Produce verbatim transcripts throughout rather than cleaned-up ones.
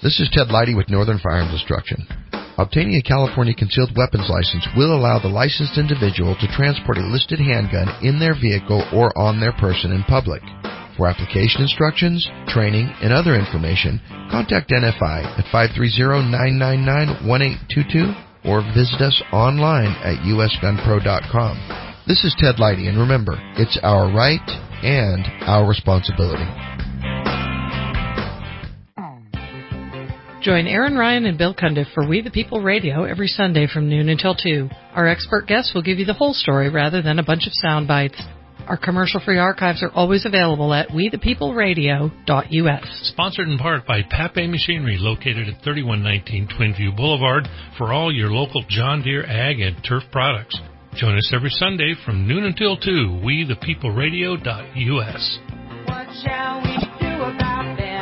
This is Ted Leidy with Northern Firearms Instruction. Obtaining a California concealed weapons license will allow the licensed individual to transport a listed handgun in their vehicle or on their person in public. For application instructions, training, and other information, contact N F I at five three zero, nine nine nine, one eight two two or visit us online at U S gun pro dot com. This is Ted Leidy, and remember, it's our right and our responsibility. Join Aaron Ryan and Bill Cundiff for We the People Radio every Sunday from noon until two. Our expert guests will give you the whole story rather than a bunch of sound bites. Our commercial-free archives are always available at we the people radio dot U S. Sponsored in part by Pape Machinery, located at thirty-one nineteen Twinview Boulevard, for all your local John Deere ag and turf products. Join us every Sunday from noon until two, we the people radio dot U S. What shall we do about them?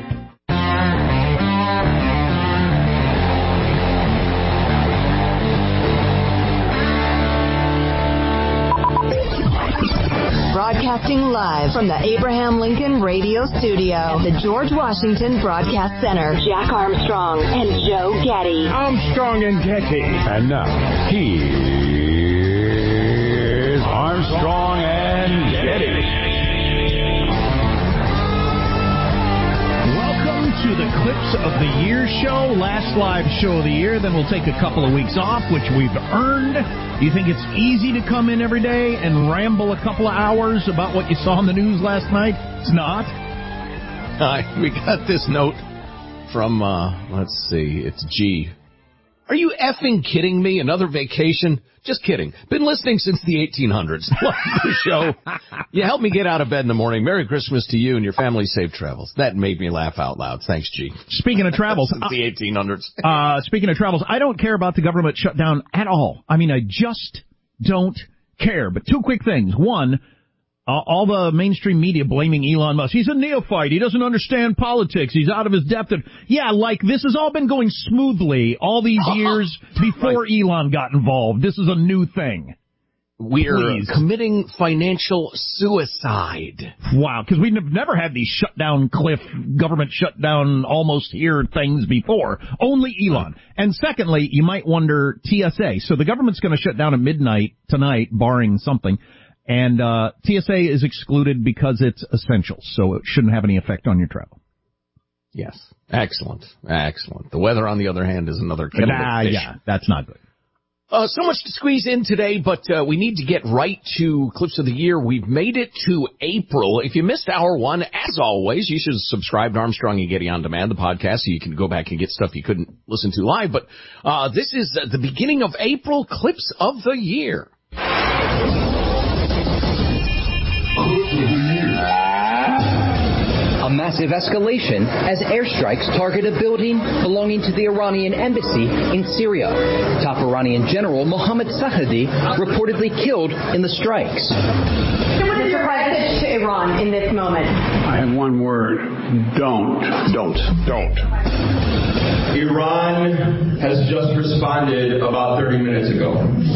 Broadcasting live from the Abraham Lincoln Radio Studio, the George Washington Broadcast Center. Jack Armstrong and Joe Getty. Armstrong and Getty. And now, here's Armstrong and Getty. Welcome to the Clips of the Year show, last live show of the year. Then we'll take a couple of weeks off, which we've earned. You think it's easy to come in every day and ramble a couple of hours about what you saw in the news last night? It's not. Uh, we got this note from, uh, let's see, it's G. Are you effing kidding me? Another vacation? Just kidding. Been listening since the eighteen hundreds. Love the show. You helped me get out of bed in the morning. Merry Christmas to you and your family. Safe travels. That made me laugh out loud. Thanks, G. Speaking of travels. Since the eighteen hundreds. uh, speaking of travels, I don't care about the government shutdown at all. I mean, I just don't care. But two quick things. One, Uh, all the mainstream media blaming Elon Musk. He's a neophyte. He doesn't understand politics. He's out of his depth. And, yeah, like this has all been going smoothly all these years before right. Elon got involved. This is a new thing. We're Please. committing financial suicide. Wow, because we've never had these shutdown cliff, government shutdown, almost here things before. Only Elon. And secondly, you might wonder T S A. So the government's going to shut down at midnight tonight, barring something. And uh T S A is excluded because it's essential, so it shouldn't have any effect on your travel. Yes. Excellent. Excellent. The weather, on the other hand, is another kettle ah, of fish. Yeah, that's not good. Uh, so much to squeeze in today, but uh, we need to get right to Clips of the Year. We've made it to April. If you missed hour one, as always, you should subscribe to Armstrong and Getty On Demand, the podcast, so you can go back and get stuff you couldn't listen to live. But uh this is uh, the beginning of April, Clips of the Year. A massive escalation as airstrikes target a building belonging to the Iranian embassy in Syria. Top Iranian General Mohammad Sahadi reportedly killed in the strikes. Mister President, to Iran in this moment. I have one word. Don't. Don't. Don't. Iran has just responded about thirty minutes ago.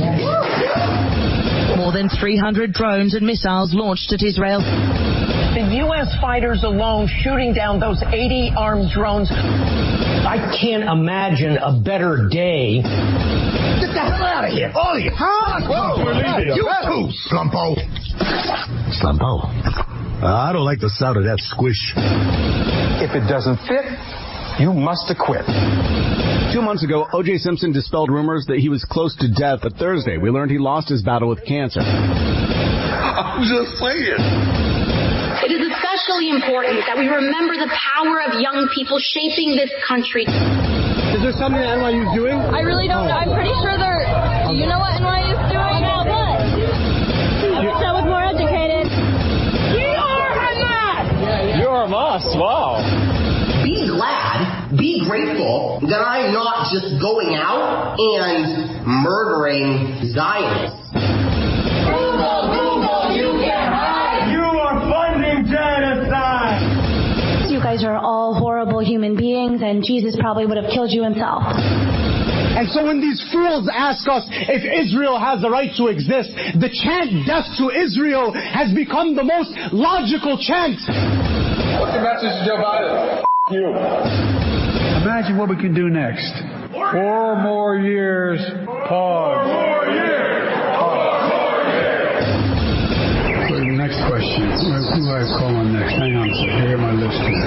More than three hundred drones and missiles launched at Israel. The U S fighters alone shooting down those eighty armed drones. I can't imagine a better day. Get the hell out of here, all of you. Huh? Whoa, you too, Slumpo. Slumpo. Uh, I don't like the sound of that squish. If it doesn't fit, you must acquit. Two months ago, O J Simpson dispelled rumors that he was close to death. But Thursday, we learned he lost his battle with cancer. I'm just saying. It is especially important that we remember the power of young people shaping this country. Is there something that N Y U is doing? I really don't know. I'm pretty sure they're... Do you know what N Y U is doing? About what? I wish I was more educated. You are Hamas! You are Hamas, wow. Be glad, be grateful that I'm not just going out and murdering Zionists. Google, Google, you can hide! You are funding genocide! You guys are all horrible human beings, and Jesus probably would have killed you himself. And so when these fools ask us if Israel has the right to exist, the chant death to Israel has become the most logical chant. What's your message to Joe Biden? You. Imagine what we can do next. Four more years. Pause. Four more years. Pause. Four years. Go to the next question. Who do I call on next? Hang on a second. Here are my list here.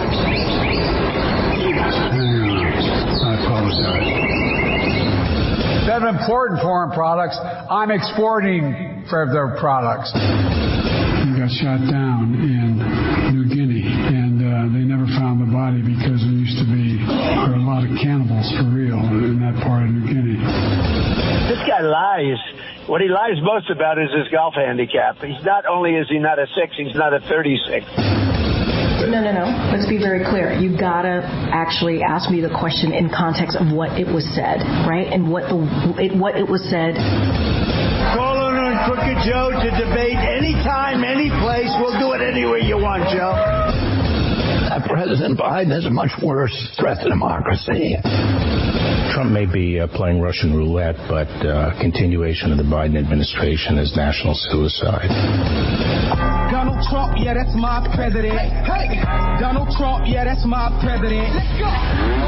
Hang on. I apologize. They're important foreign products. I'm exporting for their products. He got shot down in New Guinea, and uh, they never found the body because there used to be there were a lot of cannibals for real in that part of New Guinea. This guy lies. What he lies most about is his golf handicap. He's not only is he not a six, he's not a thirty-six. No, no, no. Let's be very clear. You gotta actually ask me the question in context of what it was said, right? And what the it, what it was said. Calling on Crooked Joe to debate anytime, any place. We'll do it anywhere you want, Joe. Uh, President Biden is a much worse threat to democracy. Trump may be uh, playing Russian roulette, but uh, continuation of the Biden administration is national suicide. Donald Trump, yeah, that's my president. Hey, Donald Trump, yeah, that's my president. Let's go.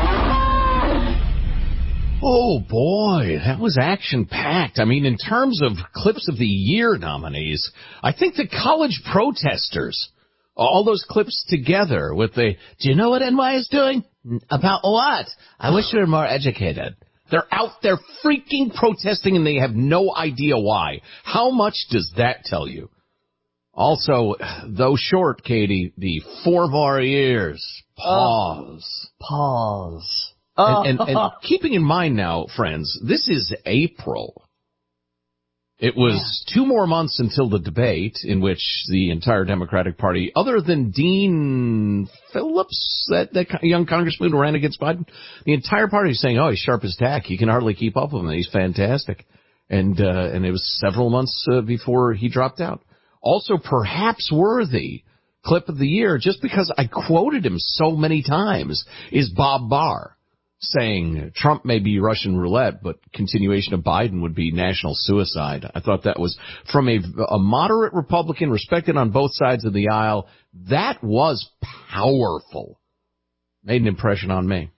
Oh, boy, that was action-packed. I mean, in terms of clips of the year nominees, I think the college protesters, all those clips together with the, do you know what N Y is doing? About what? I wish we were more educated. They're out there freaking protesting and they have no idea why. How much does that tell you? Also, though short, Katie, the four more years. Pause. Uh, pause. And, and, and keeping in mind now, friends, this is April. It was two more months until the debate in which the entire Democratic Party, other than Dean Phillips, that, that young congressman who ran against Biden, the entire party is saying, oh, he's sharp as tack. He can hardly keep up with him. He's fantastic. And, uh, and it was several months uh, before he dropped out. Also, perhaps worthy clip of the year, just because I quoted him so many times, is Bob Barr saying Trump may be Russian roulette, but continuation of Biden would be national suicide. I thought that was, from a, a moderate Republican respected on both sides of the aisle, that was powerful. Made an impression on me.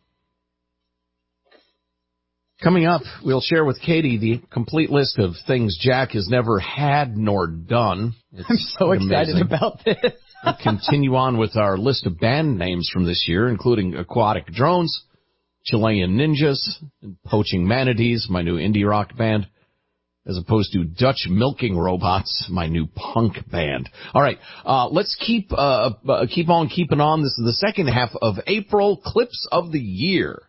Coming up, we'll share with Katie the complete list of things Jack has never had nor done. It's I'm so excited amazing. about this. We'll continue on with our list of band names from this year, including Aquatic Drones, Chilean Ninjas, and Poaching Manatees, my new indie rock band, as opposed to Dutch Milking Robots, my new punk band. All right, uh, let's keep uh, uh, keep on keeping on. This is the second half of April Clips of the Year.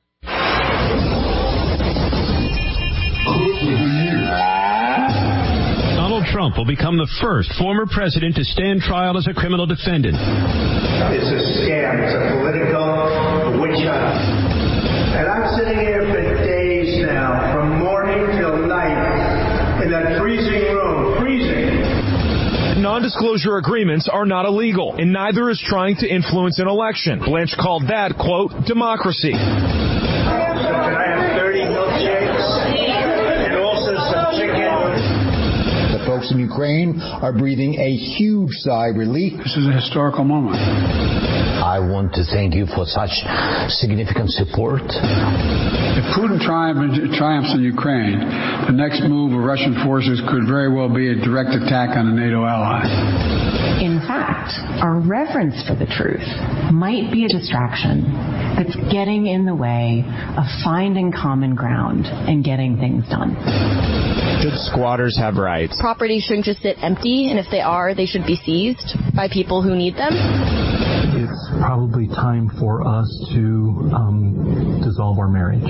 Donald Trump will become the first former president to stand trial as a criminal defendant. It's a scam. It's a political witch hunt. And I'm sitting here for days now, from morning till night, in that freezing room, freezing. Non-disclosure agreements are not illegal, and neither is trying to influence an election. Blanche called that, quote, democracy. So can I have thirty milkshakes? And also some chicken. The folks in Ukraine are breathing a huge sigh of relief. This is a historical moment. I want to thank you for such significant support. If Putin triumph, triumphs in Ukraine, the next move of Russian forces could very well be a direct attack on a NATO ally. In fact, our reverence for the truth might be a distraction that's getting in the way of finding common ground and getting things done. Should squatters have rights? Property shouldn't just sit empty, and if they are, they should be seized by people who need them. It's probably time for us to um, dissolve our marriage.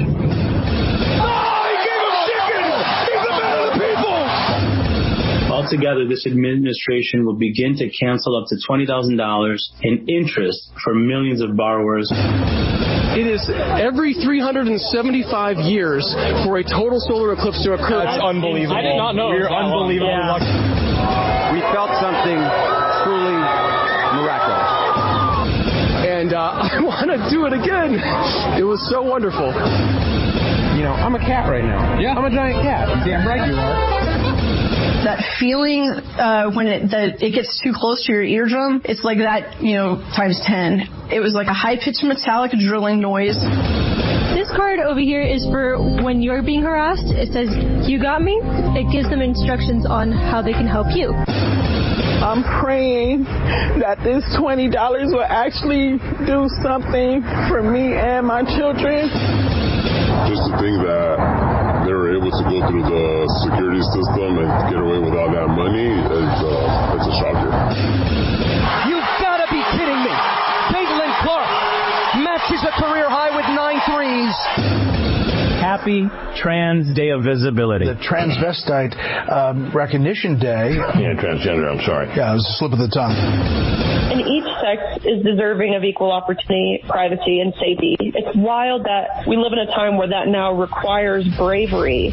Altogether, this administration will begin to cancel up to twenty thousand dollars in interest for millions of borrowers. It is every three hundred seventy-five years for a total solar eclipse to occur. That's unbelievable. I did not know. We're unbelievably yeah. lucky. We felt something truly miraculous. And uh, I want to do it again. It was so wonderful. You know, I'm a cat right now. Yeah. I'm a giant cat. Damn right you are. That feeling uh, when it, the, it gets too close to your eardrum, it's like that, you know, times ten. It was like a high-pitched metallic drilling noise. card over here is for when you're being harassed. It says, "You got me." It gives them instructions on how they can help you. I'm praying that this twenty dollars will actually do something for me and my children. Just to think that they were able to go through the security system and get away with all that money is uh, it's a shocker. You've got to be kidding me. Caitlin Clark matches a career high with nine threes. Happy Trans Day of Visibility. The Transvestite um, Recognition Day. Yeah, transgender, I'm sorry. Yeah, it was a slip of the tongue. And each sex is deserving of equal opportunity, privacy, and safety. It's wild that we live in a time where that now requires bravery.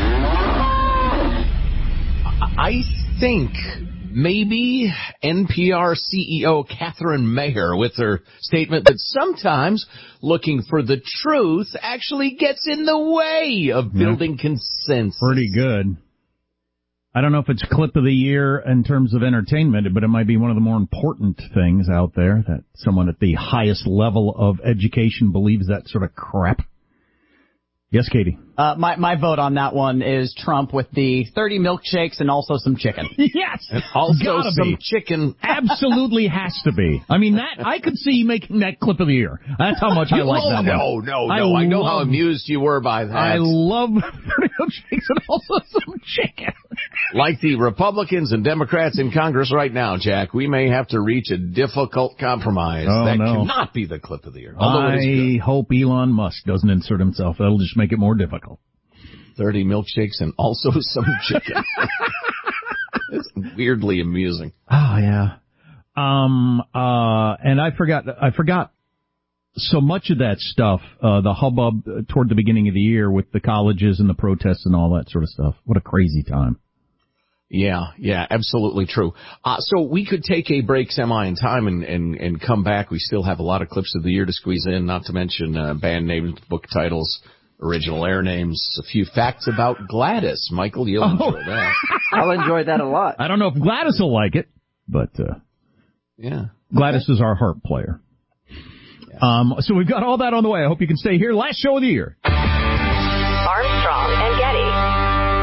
I think maybe N P R C E O Catherine Mayer with her statement that sometimes looking for the truth actually gets in the way of building yeah. consensus. Pretty good. I don't know if it's clip of the year in terms of entertainment, but it might be one of the more important things out there that someone at the highest level of education believes that sort of crap. Yes, Katie. Uh, my, my vote on that one is Trump with the thirty milkshakes and also some chicken. Yes! And also Gotta some be. chicken. Absolutely has to be. I mean, that I could see making that clip of the year. That's how much I like oh, that no, one. No, no, I no. I know love, how amused you were by that. I love thirty milkshakes and also some chicken. Like the Republicans and Democrats in Congress right now, Jack, we may have to reach a difficult compromise. Oh, that no. cannot be the clip of the year. Although I it is good. hope Elon Musk doesn't insert himself. That'll just make it more difficult. thirty milkshakes and also some chicken. It's weirdly amusing. Oh, yeah. Um, uh, and I forgot, I forgot so much of that stuff, uh, the hubbub toward the beginning of the year with the colleges and the protests and all that sort of stuff. What a crazy time. Yeah, yeah, absolutely true. Uh, so we could take a break semi in time and, and, and come back. We still have a lot of clips of the year to squeeze in, not to mention uh, band names, book titles, original air names, a few facts about Gladys. Michael, you'll oh. enjoy that. I'll enjoy that a lot. I don't know if Gladys will like it, but uh, yeah, Gladys is our harp player. Yes. Um, so we've got all that on the way. I hope you can stay here. Last show of the year. Armstrong and Getty.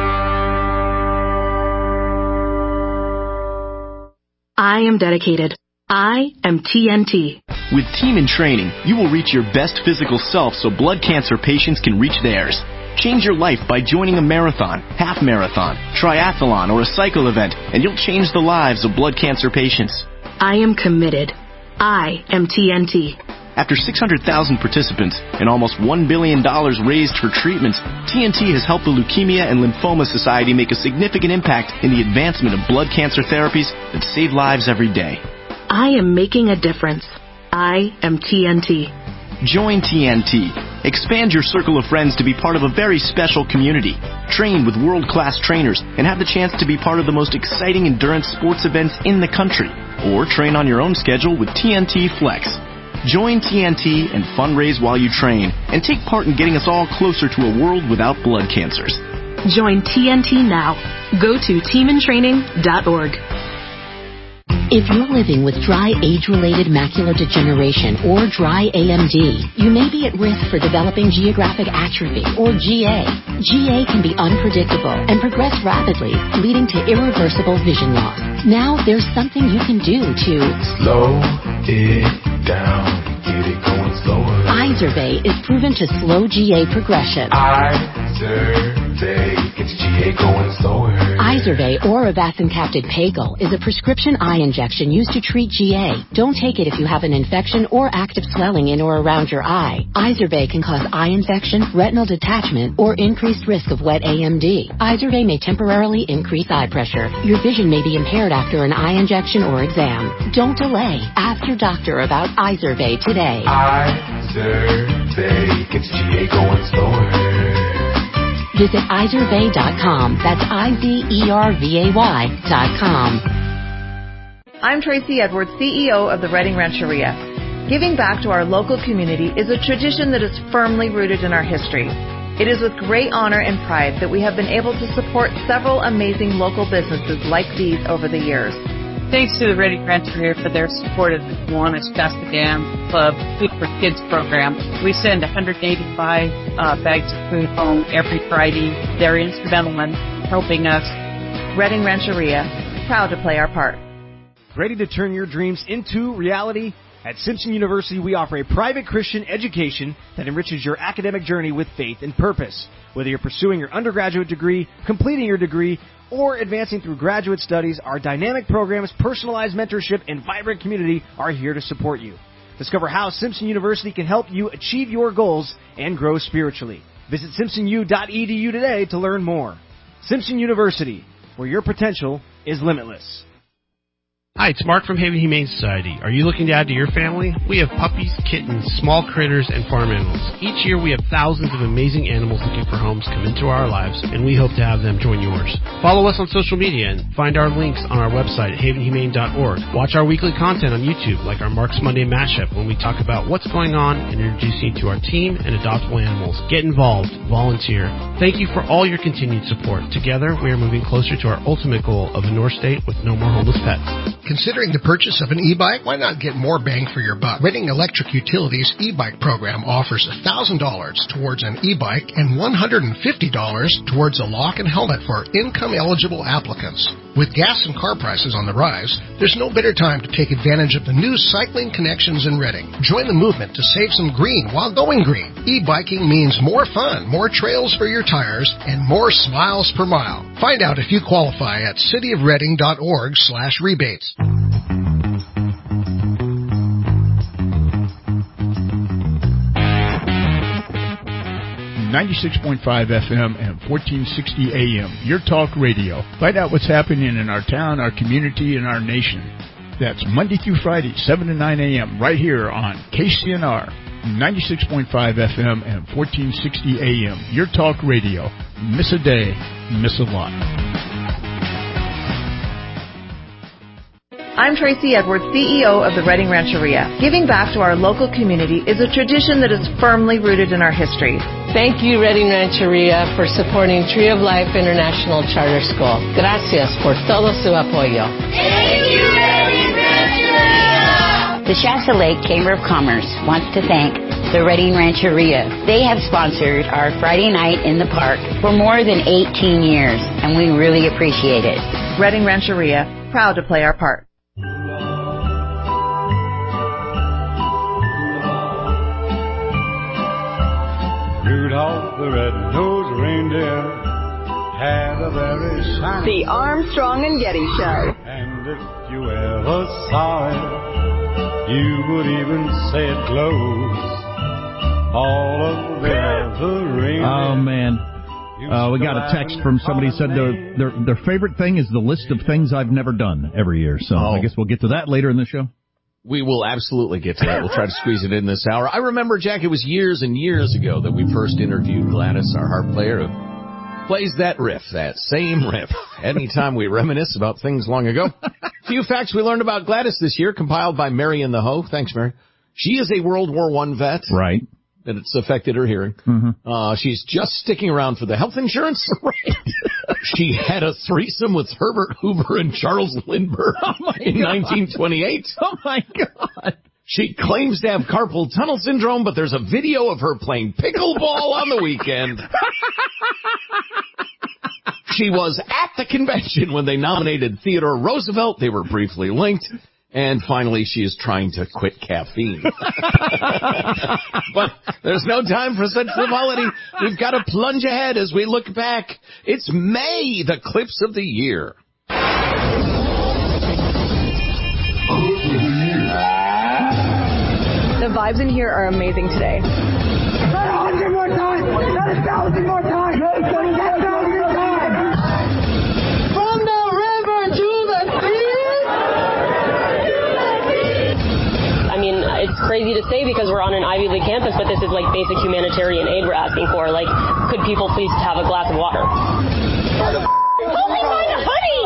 I am dedicated. I am T N T. With Team in Training, you will reach your best physical self so blood cancer patients can reach theirs. Change your life by joining a marathon, half marathon, triathlon, or a cycle event, and you'll change the lives of blood cancer patients. I am committed. I am T N T. After six hundred thousand participants and almost one billion dollars raised for treatments, T N T has helped the Leukemia and Lymphoma Society make a significant impact in the advancement of blood cancer therapies that save lives every day. I am making a difference. I am T N T. Join T N T. Expand your circle of friends to be part of a very special community. Train with world-class trainers and have the chance to be part of the most exciting endurance sports events in the country. Or train on your own schedule with T N T Flex. Join T N T and fundraise while you train, and take part in getting us all closer to a world without blood cancers. Join T N T now. Go to team in training dot org. If you're living with dry age-related macular degeneration or dry A M D, you may be at risk for developing geographic atrophy or G A. G A can be unpredictable and progress rapidly, leading to irreversible vision loss. Now there's something you can do to slow it down, get it going slower. Izervay is proven to slow G A progression. Izervay gets G A going slower. Izervay or avacincaptad pegol is a prescription eye injection used to treat G A. Don't take it if you have an infection or active swelling in or around your eye. Izervay can cause eye infection, retinal detachment, or increased risk of wet A M D. Izervay may temporarily increase eye pressure. Your vision may be impaired after an eye injection or exam. Don't delay. Ask your doctor about Izervay today. Izervay gets G A going slower. Visit Izervay dot com. That's I Z E R V A Y dot com. I'm Tracy Edwards, C E O of the Reading Rancheria. Giving back to our local community is a tradition that is firmly rooted in our history. It is with great honor and pride that we have been able to support several amazing local businesses like these over the years. Thanks to the Reading Rancheria for their support of the Kiwanis Shasta Dam Club Food for Kids program. We send one hundred eighty-five uh, bags of food home every Friday. They're instrumental in helping us. Reading Rancheria, proud to play our part. Ready to turn your dreams into reality? At Simpson University, we offer a private Christian education that enriches your academic journey with faith and purpose. Whether you're pursuing your undergraduate degree, completing your degree, or advancing through graduate studies, our dynamic programs, personalized mentorship, and vibrant community are here to support you. Discover how Simpson University can help you achieve your goals and grow spiritually. Visit simpson u dot e d u today to learn more. Simpson University, where your potential is limitless. Hi, it's Mark from Haven Humane Society. Are you looking to add to your family? We have puppies, kittens, small critters, and farm animals. Each year we have thousands of amazing animals looking for homes come into our lives, and we hope to have them join yours. Follow us on social media and find our links on our website at haven humane dot org. Watch our weekly content on YouTube, like our Mark's Monday Mashup, when we talk about what's going on and introduce you to our team and adoptable animals. Get involved. Volunteer. Thank you for all your continued support. Together, we are moving closer to our ultimate goal of a North State with no more homeless pets. Considering the purchase of an e-bike, why not get more bang for your buck? Reading Electric Utilities e-bike program offers one thousand dollars towards an e-bike and one hundred fifty dollars towards a lock and helmet for income-eligible applicants. With gas and car prices on the rise, there's no better time to take advantage of the new cycling connections in Reading. Join the movement to save some green while going green. E-biking means more fun, more trails for your tires, and more smiles per mile. Find out if you qualify at cityofreading dot org slash rebates. ninety-six point five F M and fourteen sixty A M, Your Talk Radio. Find out what's happening in our town, our community, and our nation. That's Monday through Friday, seven to nine A M, right here on K C N R, ninety-six point five F M and fourteen sixty A M, Your Talk Radio. Miss a day, miss a lot. I'm Tracy Edwards, C E O of the Reading Rancheria. Giving back to our local community is a tradition that is firmly rooted in our history. Thank you, Reading Rancheria, for supporting Tree of Life International Charter School. Gracias por todo su apoyo. Thank you, Reading Rancheria! The Shasta Lake Chamber of Commerce wants to thank the Reading Rancheria. They have sponsored our Friday night in the park for more than eighteen years, and we really appreciate it. Reading Rancheria, proud to play our part. Rudolph the red-nosed reindeer had a very shiny... The Armstrong and Getty Show. And if you ever saw it, you would even say it glows. All of the other reindeer... Oh, man. Uh, we got a text from somebody who said their, their their favorite thing is the list of things I've never done every year. So oh. I guess we'll get to that later in the show. We will absolutely get to that. We'll try to squeeze it in this hour. I remember, Jack, it was years and years ago that we first interviewed Gladys, our harp player, who plays that riff, that same riff, anytime we reminisce about things long ago. A few facts we learned about Gladys this year, compiled by Mary and the Hoe. Thanks, Mary. She is a World War One vet. Right. That it's affected her hearing. Mm-hmm. Uh, she's just sticking around for the health insurance. Right. She had a threesome with Herbert Hoover and Charles Lindbergh oh in God. nineteen twenty-eight. Oh, my God. She claims to have carpal tunnel syndrome, but there's a video of her playing pickleball on the weekend. She was at the convention when they nominated Theodore Roosevelt. They were briefly linked. And finally, she is trying to quit caffeine. But there's no time for such frivolity. We've got to plunge ahead as we look back. It's May, the clips of the year. The vibes in here are amazing today. Not a hundred more times! Not a thousand more times! Not a thousand times! From the river to the sea! I mean, it's crazy to say because we're on an Ivy League campus, but this is like basic humanitarian aid we're asking for. Like, could people please have a glass of water? Help me find a hoodie!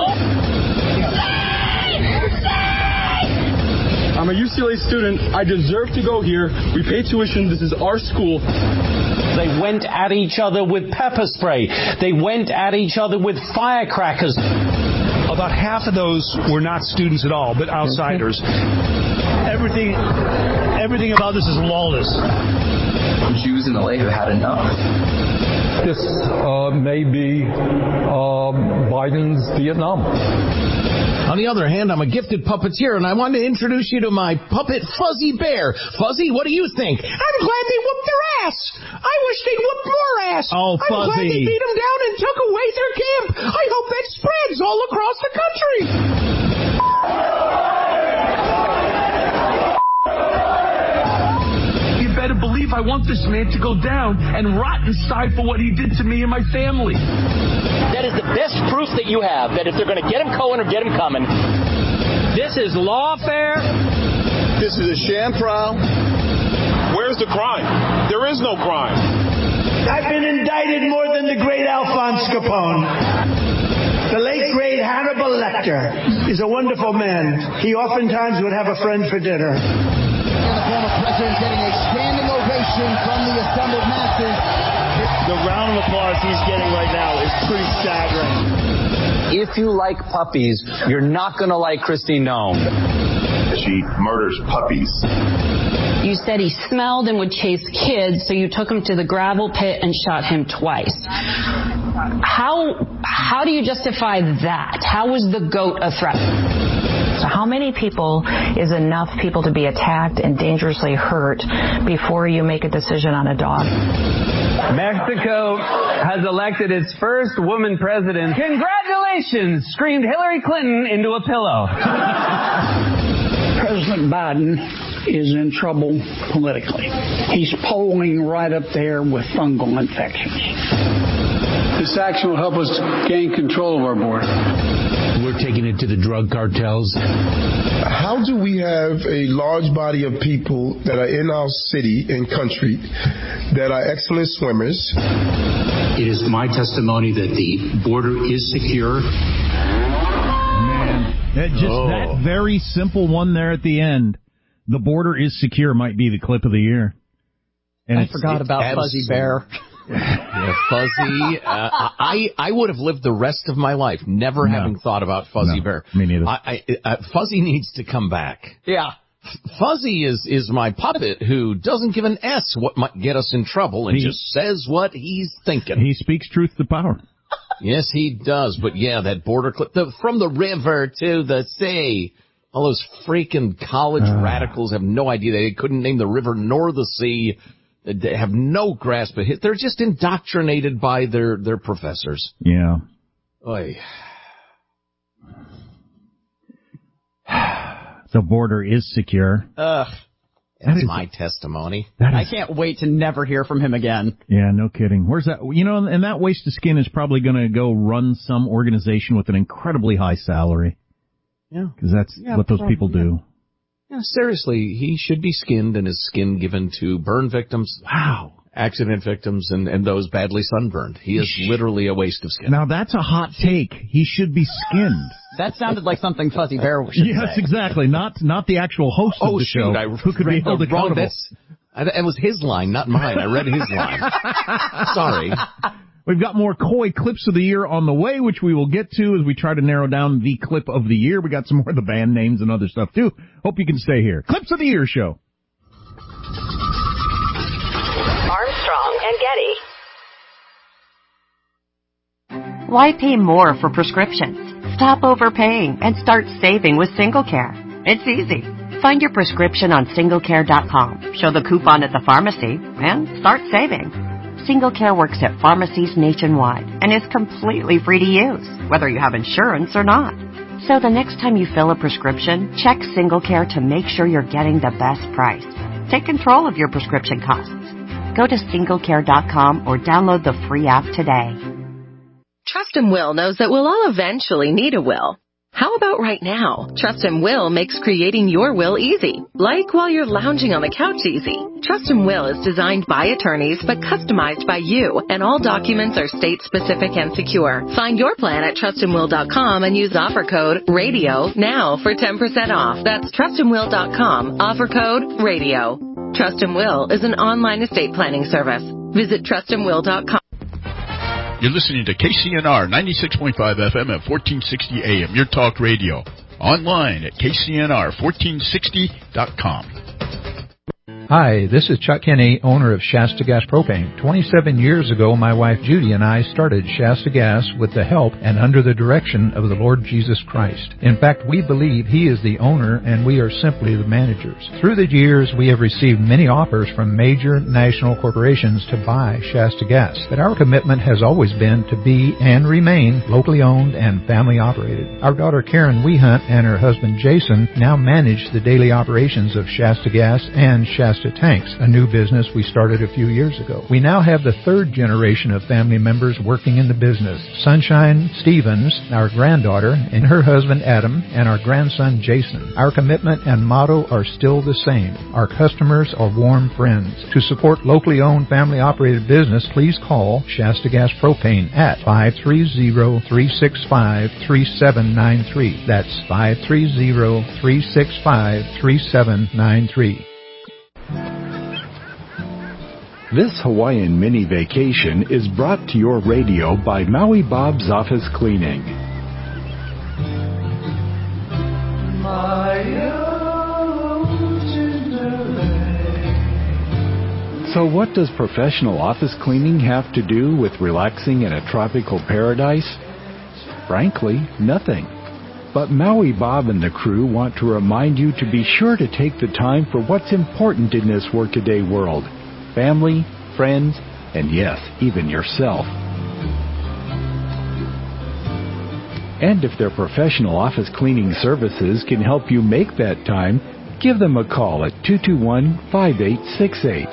I'm a U C L A student. I deserve to go here. We pay tuition. This is our school. They went at each other with pepper spray. They went at each other with firecrackers. About half of those were not students at all, but outsiders. Everything, everything about this is lawless. Jews in L A have had enough. This uh, may be uh, Biden's Vietnam. On the other hand, I'm a gifted puppeteer, and I want to introduce you to my puppet, Fuzzy Bear. Fuzzy, what do you think? I'm glad they whooped their ass. I wish they'd whoop more ass. Oh, Fuzzy. I'm glad they beat them down and took away their camp. I hope that spreads all across the country. You better believe I want this man to go down and rot inside for what he did to me and my family. That is the best proof that you have that if they're going to get him going or get him coming. This is lawfare. This is a sham trial. Where's the crime? There is no crime. I've been indicted more than the great Alphonse Capone. The late, great Hannibal Lecter is a wonderful man. He oftentimes would have a friend for dinner. And the former president getting a standing ovation from the assembled masses. The round of applause he's getting right now is pretty staggering. If you like puppies, you're not going to like Kristi Noem. She murders puppies. You said he smelled and would chase kids, so you took him to the gravel pit and shot him twice. How how do you justify that? How was the goat a threat? So how many people is enough people to be attacked and dangerously hurt before you make a decision on a dog? Mexico has elected its first woman president. Congratulations, screamed Hillary Clinton into a pillow. President Biden is in trouble politically. He's polling right up there with fungal infections. This action will help us gain control of our border. We're taking it to the drug cartels. How do we have a large body of people that are in our city and country that are excellent swimmers? It is my testimony that the border is secure. Man, that just oh. that very simple one there at the end. The border is secure might be the clip of the year. And I forgot about Fuzzy Bear. Yeah, Fuzzy. Uh, I I would have lived the rest of my life never no. having thought about Fuzzy no, Bear. Me neither. I, I, uh, Fuzzy needs to come back. Yeah. Fuzzy is is my puppet who doesn't give an S what might get us in trouble and he, just says what he's thinking. He speaks truth to power. Yes, he does. But yeah, that border clip, the, from the river to the sea. All those freaking college uh. radicals have no idea. They couldn't name the river nor the sea. They have no grasp of it. They're just indoctrinated by their, their professors. Yeah. Oy. The border is secure. Ugh. That's that my testimony. That is, I can't wait to never hear from him again. Yeah, no kidding. Where's that? You know, and that waste of skin is probably going to go run some organization with an incredibly high salary. Yeah. Because that's yeah, what those probably, people do. Yeah. Yeah, seriously, he should be skinned and his skin given to burn victims. Wow. Accident victims and, and those badly sunburned. He is literally a waste of skin. Now, that's a hot take. He should be skinned. That sounded like something Fuzzy Bear should yes, say. Yes, exactly. Not not the actual host oh, of the shoot, show I who could be held accountable. It was his line, not mine. I read his line. Sorry. We've got more Coy clips of the year on the way, which we will get to as we try to narrow down the clip of the year. We got some more of the band names and other stuff, too. Hope you can stay here. Clips of the Year show. Armstrong and Getty. Why pay more for prescriptions? Stop overpaying and start saving with SingleCare. It's easy. Find your prescription on single care dot com, show the coupon at the pharmacy, and start saving. SingleCare works at pharmacies nationwide and is completely free to use, whether you have insurance or not. So the next time you fill a prescription, check SingleCare to make sure you're getting the best price. Take control of your prescription costs. Go to single care dot com or download the free app today. Trust and Will knows that we'll all eventually need a will. How about right now? Trust and Will makes creating your will easy. Like while you're lounging on the couch easy. Trust and Will is designed by attorneys but customized by you, and all documents are state-specific and secure. Find your plan at trust and will dot com and use offer code RADIO now for ten percent off. That's trust and will dot com, offer code RADIO. Trust and Will is an online estate planning service. Visit trust and will dot com. You're listening to K C N R ninety-six point five F M at fourteen sixty A M, your talk radio. Online at K C N R fourteen sixty dot com. Hi, this is Chuck Kinney, owner of Shasta Gas Propane. twenty-seven years ago, my wife Judy and I started Shasta Gas with the help and under the direction of the Lord Jesus Christ. In fact, we believe He is the owner and we are simply the managers. Through the years, we have received many offers from major national corporations to buy Shasta Gas, but our commitment has always been to be and remain locally owned and family operated. Our daughter Karen Wehunt and her husband Jason now manage the daily operations of Shasta Gas and Shasta Tanks, a new business we started a few years ago. We now have the third generation of family members working in the business. Sunshine Stevens, our granddaughter, and her husband Adam, and our grandson Jason. Our commitment and motto are still the same. Our customers are warm friends. To support locally owned family operated business, please call Shasta Gas Propane at five three zero, three six five, three seven nine three. That's five three zero, three six five, three seven nine three. This Hawaiian mini vacation is brought to your radio by Maui Bob's Office Cleaning. So what does professional office cleaning have to do with relaxing in a tropical paradise? Frankly, nothing. But Maui Bob and the crew want to remind you to be sure to take the time for what's important in this workaday world. Family, friends, and yes, even yourself. And if their professional office cleaning services can help you make that time, give them a call at two two one, five eight six eight.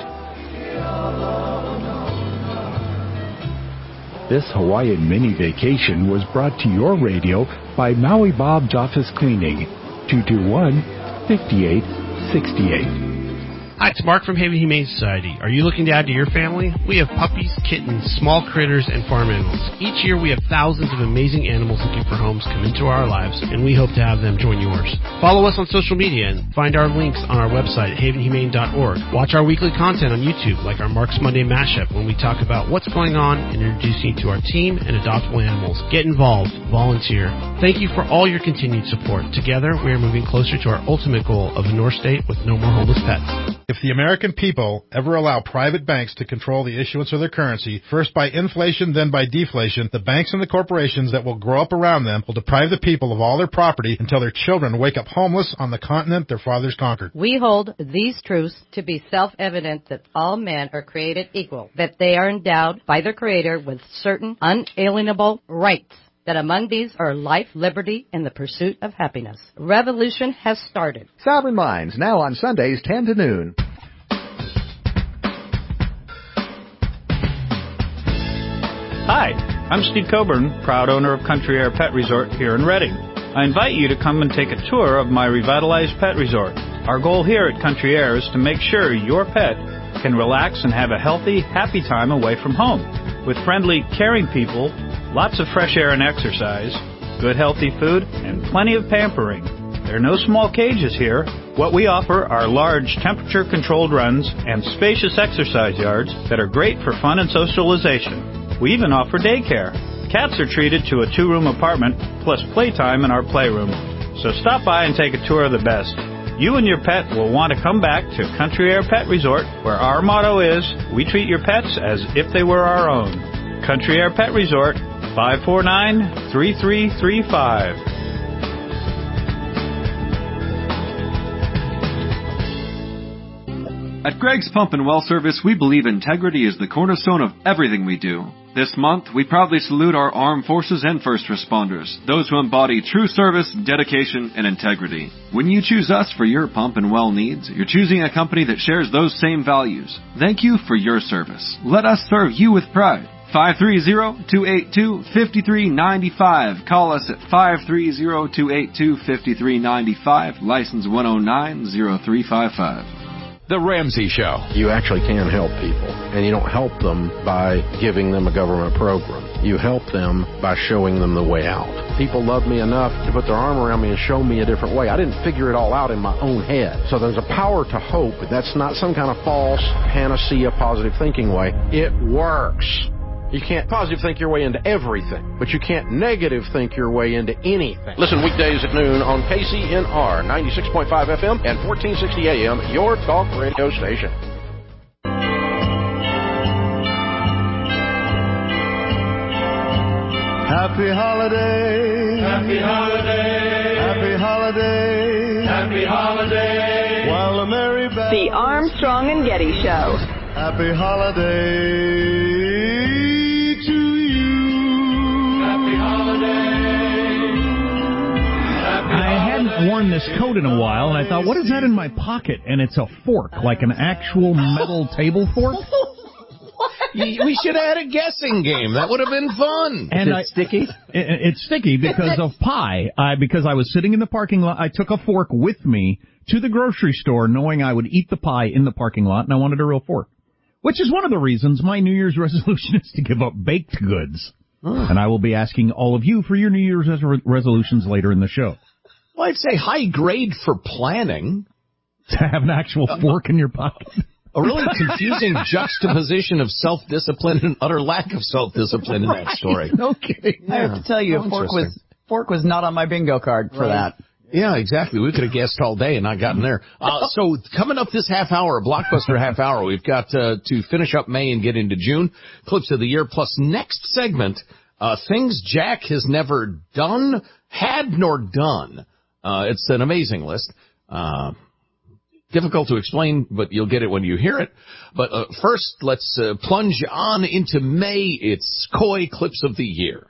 This Hawaiian mini vacation was brought to your radio by Maui Bob's Office Cleaning, two two one, five eight six eight. Hi, it's Mark from Haven Humane Society. Are you looking to add to your family? We have puppies, kittens, small critters, and farm animals. Each year we have thousands of amazing animals looking for homes come into our lives, and we hope to have them join yours. Follow us on social media and find our links on our website at haven humane dot org. Watch our weekly content on YouTube, like our Mark's Monday Mashup, when we talk about what's going on and introducing you to our team and adoptable animals. Get involved. Volunteer. Thank you for all your continued support. Together, we are moving closer to our ultimate goal of a North State with no more homeless pets. If the American people ever allow private banks to control the issuance of their currency, first by inflation, then by deflation, the banks and the corporations that will grow up around them will deprive the people of all their property until their children wake up homeless on the continent their fathers conquered. We hold these truths to be self-evident that all men are created equal, that they are endowed by their Creator with certain unalienable rights, that among these are life, liberty, and the pursuit of happiness. Revolution has started. Sovereign Minds, now on Sundays, ten to noon. Hi, I'm Steve Coburn, proud owner of Country Air Pet Resort here in Redding. I invite you to come and take a tour of my revitalized pet resort. Our goal here at Country Air is to make sure your pet can relax and have a healthy, happy time away from home. With friendly, caring people, lots of fresh air and exercise, good healthy food, and plenty of pampering. There are no small cages here. What we offer are large temperature-controlled runs and spacious exercise yards that are great for fun and socialization. We even offer daycare. Cats are treated to a two-room apartment plus playtime in our playroom. So stop by and take a tour of the best. You and your pet will want to come back to Country Air Pet Resort, where our motto is, we treat your pets as if they were our own. Country Air Pet Resort, five four nine, three three three five. At Greg's Pump and Well Service, we believe integrity is the cornerstone of everything we do. This month, we proudly salute our armed forces and first responders, those who embody true service, dedication, and integrity. When you choose us for your pump and well needs, you're choosing a company that shares those same values. Thank you for your service. Let us serve you with pride. five three zero, two eight two, five three nine five. Call us at five three zero, two eight two, five three nine five, license one oh nine, oh three five five. The Ramsey Show. You actually can help people, and you don't help them by giving them a government program. You help them by showing them the way out. People love me enough to put their arm around me and show me a different way. I didn't figure it all out in my own head. So there's a power to hope. That's not some kind of false panacea, positive thinking way. It works. You can't positive think your way into everything, but you can't negative think your way into anything. Listen weekdays at noon on K C N R ninety-six point five F M and fourteen sixty A M, your talk radio station. Happy holiday. Happy holiday. Happy holiday. Happy holiday. While the merry bells. The Armstrong and Getty Show. Happy holiday to you. Happy holiday. Happy I hadn't worn this coat in a while, and I thought, what is that in my pocket? And it's a fork, like an actual metal table fork. We should have had a guessing game. That would have been fun. And Is it I, sticky? It, it's sticky because of pie. I, because I was sitting in the parking lot. I took a fork with me to the grocery store knowing I would eat the pie in the parking lot, and I wanted a real fork. Which is one of the reasons my New Year's resolution is to give up baked goods. Oh. And I will be asking all of you for your New Year's res- resolutions later in the show. Well, I'd say high grade for planning. To have an actual fork in your pocket. A really confusing juxtaposition of self-discipline and utter lack of self-discipline in that story. Okay. I have to tell you, oh, fork was fork was not on my bingo card for right. that. Yeah, exactly. We could have guessed all day and not gotten there. Uh, so coming up this half hour, blockbuster half hour, we've got uh, to finish up May and get into June. Clips of the year, plus next segment, uh, things Jack has never done, had, nor done. Uh, it's an amazing list. Uh Difficult to explain, but you'll get it when you hear it. But uh, first, let's uh, plunge on into May. It's Coy Clips of the Year.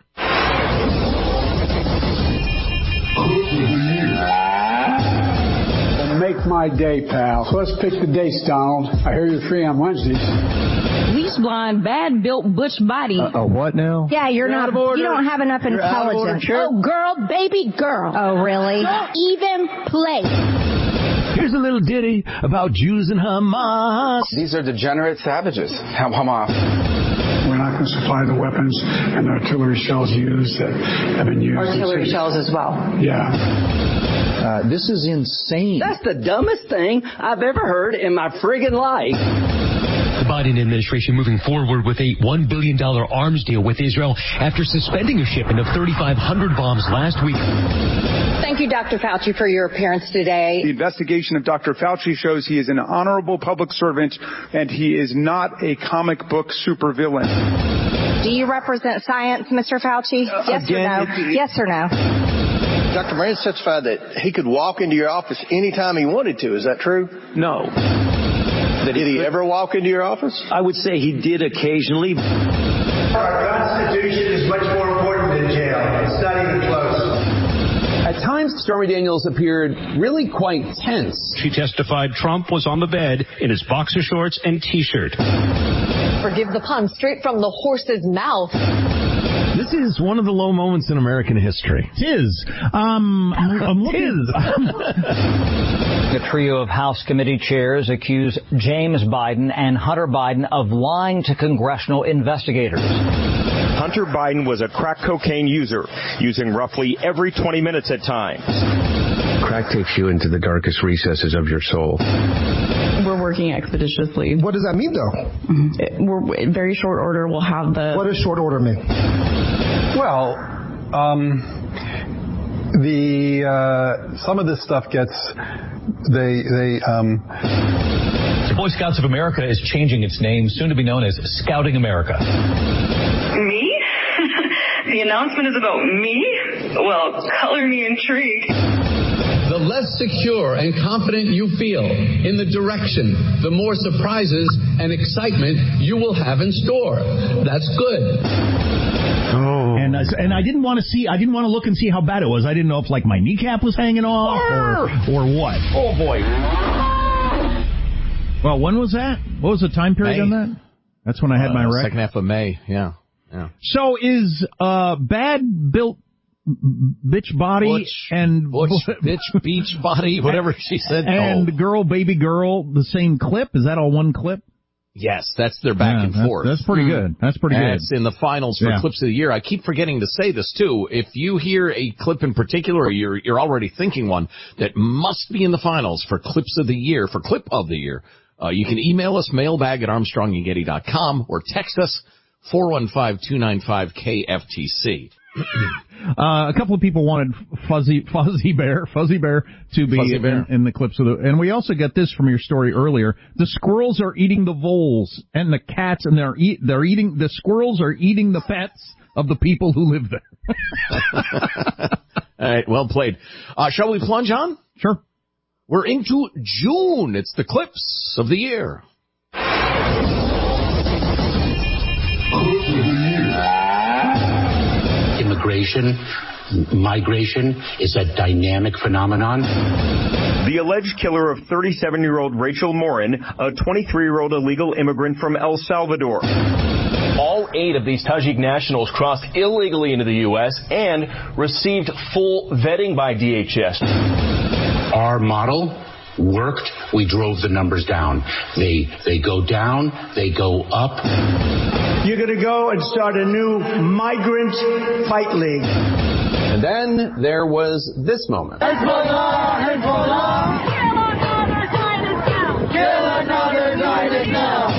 Make my day, pal. So let's pick the dates, Donald. I hear you're free on Wednesdays. Least blind, bad built, butch body. Uh, uh, what now? Yeah, you're, you're not. You don't have enough you're intelligence. Order, oh, girl, baby, girl. Oh, really? Don't even play. Here's a little ditty about Jews and Hamas. These are degenerate savages. Hamas. We're not going to supply the weapons and artillery shells used that have been used. Artillery shells as well. Yeah. Uh, this is insane. That's the dumbest thing I've ever heard in my friggin' life. The Biden administration moving forward with a one billion dollars arms deal with Israel after suspending a shipment of thirty-five hundred bombs last week. Thank you, Doctor Fauci, for your appearance today. The investigation of Doctor Fauci shows he is an honorable public servant and he is not a comic book supervillain. Do you represent science, Mister Fauci? Uh, yes again, or no? it, yes or no? Doctor Moran testified that he could walk into your office anytime he wanted to. Is that true? No. That did he, he ever walk into your office? I would say he did occasionally. Our Constitution is much more important than jail. It's not even close. At times, Stormy Daniels appeared really quite tense. She testified Trump was on the bed in his boxer shorts and T-shirt. Forgive the pun, straight from the horse's mouth. This is one of the low moments in American history. Tis. Um, I'm, I'm looking. The trio of House committee chairs accuse James Biden and Hunter Biden of lying to congressional investigators. Hunter Biden was a crack cocaine user, using roughly every twenty minutes at times. Crack takes you into the darkest recesses of your soul. We're working expeditiously. What does that mean, though? Mm-hmm. We're in very short order. We'll have the. What does short order mean? Well, um, the uh, some of this stuff gets they they. Um, the Boy Scouts of America is changing its name, soon to be known as Scouting America. Me? The announcement is about me? Well, color me intrigued. The less secure and confident you feel in the direction, the more surprises and excitement you will have in store. That's good. Oh. And uh, and I didn't want to see. I didn't want to look and see how bad it was. I didn't know if like my kneecap was hanging off or or what. Oh boy. Well, when was that? What was the time period May. on that? That's when I had uh, my wreck. Second half of May. Yeah. Yeah. So is uh bad built bitch body Butch, and Butch, bitch beach body, whatever she said, and oh. girl baby girl the same clip? Is that all one clip? Yes, that's their back yeah, and that, forth. That's pretty good. That's pretty and good. It's in the finals for yeah. clips of the year. I keep forgetting to say this too. If you hear a clip in particular, or you're you're already thinking one that must be in the finals for clips of the year, for clip of the year, uh, you can email us mailbag at armstrong and getty dot com or text us four one five, two nine five, K F T C. Uh, a couple of people wanted Fuzzy Fuzzy Bear, Fuzzy Bear to be Fuzzy Bear. In, in the clips of the, and we also get this from your story earlier. The squirrels are eating the voles and the cats, and they're eat, they're eating, the squirrels are eating the pets of the people who live there. All right, well played. Uh, shall we plunge on? Sure. We're into June. It's the clips of the year. Immigration, migration is a dynamic phenomenon. The alleged killer of thirty-seven-year-old Rachel Morin, a twenty-three-year-old illegal immigrant from El Salvador. All eight of these Tajik nationals crossed illegally into the U S and received full vetting by D H S. Our model worked. We drove the numbers down. They they go down, they go up. You're going to go and start a new migrant fight league. And then there was this moment. Hezbollah, Hezbollah. Kill another Zionist now.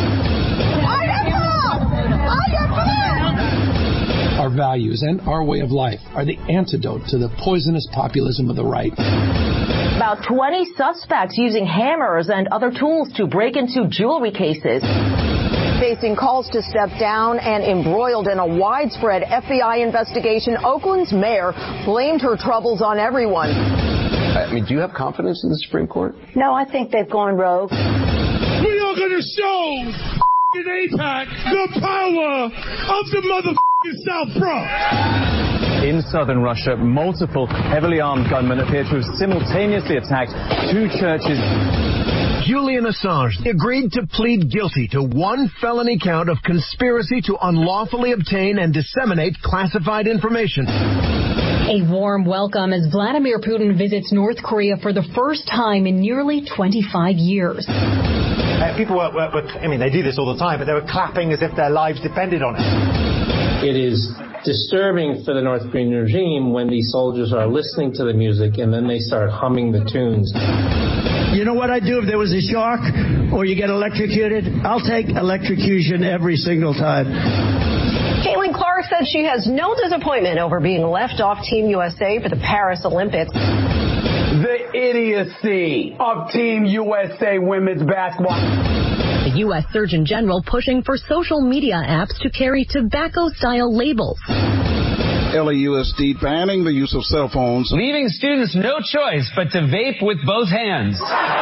Our values and our way of life are the antidote to the poisonous populism of the right. About twenty suspects using hammers and other tools to break into jewelry cases. Facing calls to step down and embroiled in a widespread F B I investigation, Oakland's mayor blamed her troubles on everyone. I mean, do you have confidence in the Supreme Court? No, I think they've gone rogue. We are going to show in AIPAC the power of the motherfucking South Bronx. In southern Russia, multiple heavily armed gunmen appear to have simultaneously attacked two churches. Julian Assange agreed to plead guilty to one felony count of conspiracy to unlawfully obtain and disseminate classified information. A warm welcome as Vladimir Putin visits North Korea for the first time in nearly twenty-five years. Uh, people were, were, were, I mean, they do this all the time, but they were clapping as if their lives depended on it. It is disturbing for the North Korean regime when these soldiers are listening to the music and then they start humming the tunes. You know what I'd do if there was a shark or you get electrocuted? I'll take electrocution every single time. Caitlin Clark said she has no disappointment over being left off Team U S A for the Paris Olympics. The idiocy of Team U S A women's basketball. The U S Surgeon General pushing for social media apps to carry tobacco-style labels. L A U S D banning the use of cell phones. Leaving students no choice but to vape with both hands.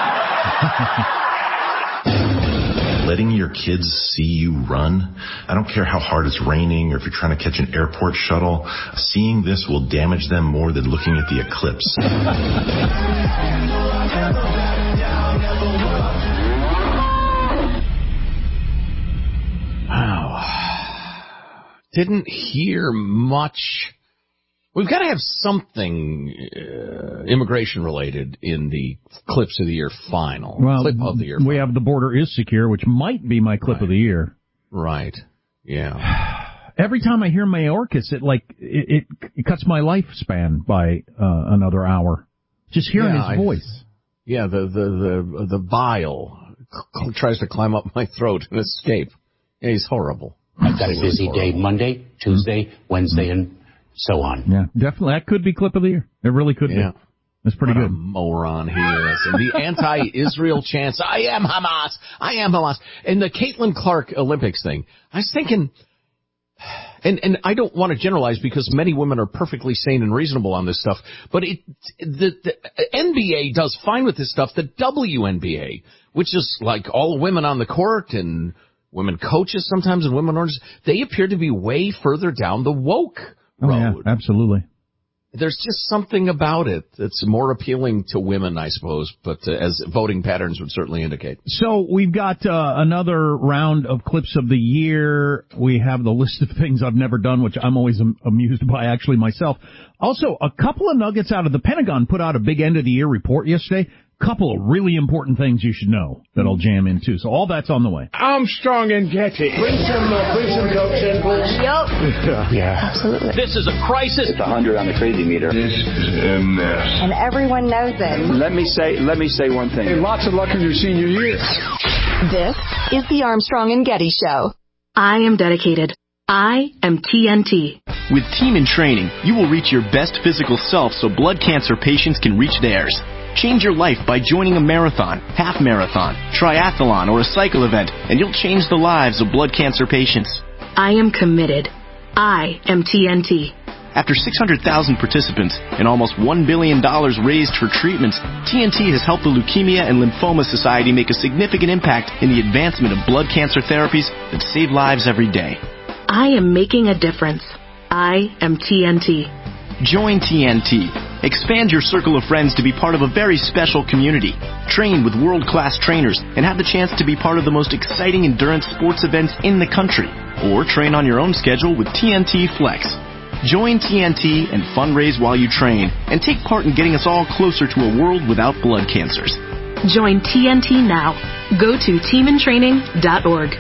Letting your kids see you run. I don't care how hard it's raining or if you're trying to catch an airport shuttle. Seeing this will damage them more than looking at the eclipse. Wow. Didn't hear much. We've got to have something uh, immigration related in the clips of the year final. Well, clip of the year. We final. have the border is secure, which might be my clip right. of the year. Right. Yeah. Every time I hear Mayorkas, it like it, it, it cuts my lifespan by uh, another hour. Just hearing yeah, his I, voice. Yeah, the the the the bile c- tries to climb up my throat and escape. Yeah, he's horrible. I've got a busy day Monday, Tuesday, Wednesday, and so on. Yeah, definitely. That could be clip of the year. It really could yeah. be. That's pretty what good. A moron he is. And the anti-Israel chants, I am Hamas, I am Hamas. And the Caitlin Clark Olympics thing, I was thinking, and, and I don't want to generalize because many women are perfectly sane and reasonable on this stuff, but it, the, the N B A does fine with this stuff. The W N B A, which is like all women on the court and women coaches sometimes and women owners, they appear to be way further down the woke road. Oh, yeah, absolutely. There's just something about it that's more appealing to women, I suppose, but uh, as voting patterns would certainly indicate. So we've got uh, another round of clips of the year. We have the list of things I've never done, which I'm always am- amused by, actually, myself. Also, a couple of nuggets out of the Pentagon put out a big end-of-the-year report yesterday. Couple of really important things you should know that I'll jam into. So all that's on the way. Armstrong and Getty. Bring some, uh, bring some jokes in, please. Yep. Yeah. Absolutely. This is a crisis. It's a hundred on the crazy meter. This is a mess. And everyone knows it. Let me say, let me say one thing. Hey, lots of luck in your senior year. This is the Armstrong and Getty Show. I am dedicated. I am T N T. With Team in Training, you will reach your best physical self so blood cancer patients can reach theirs. Change your life by joining a marathon, half marathon, triathlon, or a cycle event, and you'll change the lives of blood cancer patients. I am committed. I am T N T. After six hundred thousand participants and almost one billion dollars raised for treatments, T N T has helped the Leukemia and Lymphoma Society make a significant impact in the advancement of blood cancer therapies that save lives every day. I am making a difference. I am T N T. Join T N T. Expand your circle of friends to be part of a very special community. Train with world-class trainers and have the chance to be part of the most exciting endurance sports events in the country. Or train on your own schedule with T N T Flex. Join T N T and fundraise while you train and take part in getting us all closer to a world without blood cancers. Join T N T now. Go to team in training dot org.